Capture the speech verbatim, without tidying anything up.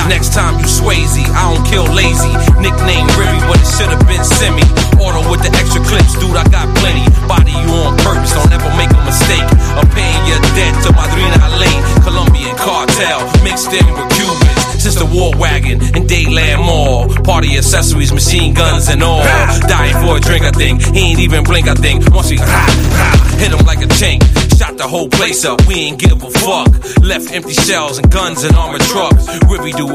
Next time you Swayze, I don't kill lazy. Nickname Ribby, but it should've been Simi. Auto with the extra clips, dude, I got plenty. Body you on purpose, don't ever make a mistake. I'm paying your debt to Madrina Lane. Colombian cartel, mixed in with Cubans. Sister War Wagon and Dayland Mall. Party accessories, machine guns and all. Dying for a drink, I think. He ain't even blink, I think. Once we ha, ha, hit him like a chink. Shot the whole place up, we ain't give a fuck. Left empty shells and guns and armored trucks. Ribby do